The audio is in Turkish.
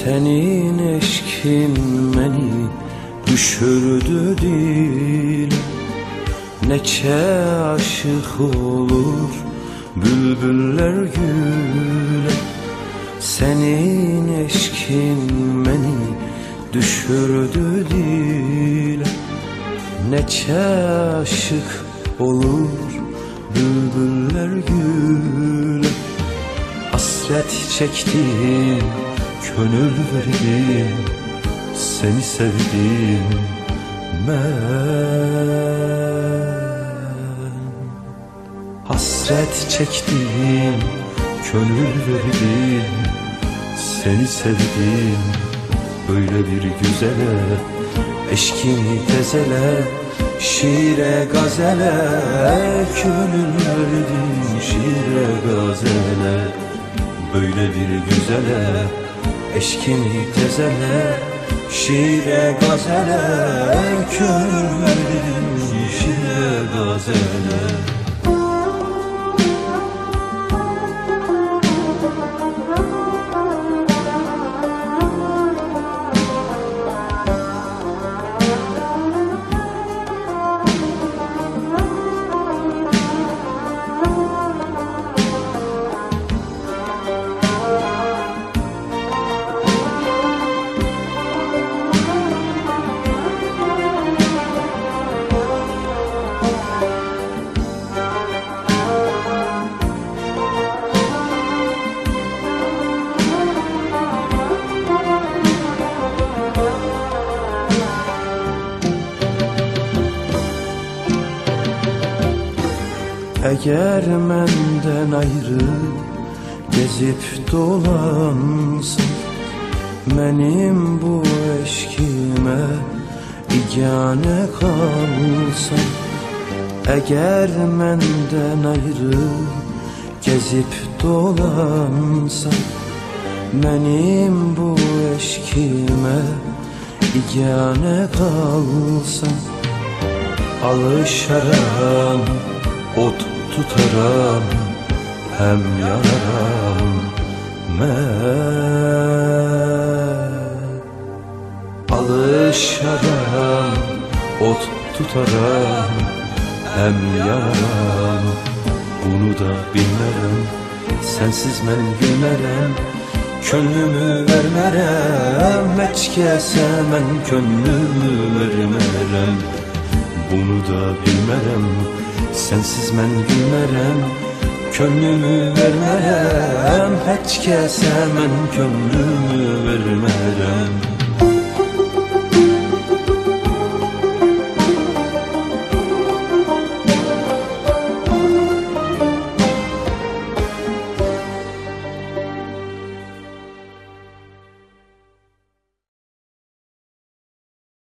Senin eşkin beni düşürdü dile. Neçe aşık olur bülbüller güle. Senin eşkin beni düşürdü dile. Neçe aşık olur bülbüller güle. Hasret çektim, gönül verdim, seni sevdim ben. Hasret çektim, gönül verdim, seni sevdim. Böyle bir güzele, eşkini tezele, şiire gazele, gönül verdim şiire gazele. Böyle bir güzele, eşkini tezele, şiire gazele, gönül verdim şiire gazele. Eğer menden ayrı gezip dolansın, benim bu eşkime igane kalsın. Eğer menden ayrı gezip dolansın, benim bu eşkime igane kalsın. Alışaram, ot tutaram, hem yanaram ben. Alışaram, ot tutaram, hem yanaram. Bunu da bilmerem, sensiz ben gülmerem, könlümü vermerem. Heç kəsə mən könlümü vermerem. Bunu da bilmerem, sensiz mən gülmerem, könlümü vermerem. Heç kəsə mən könlümü vermerem.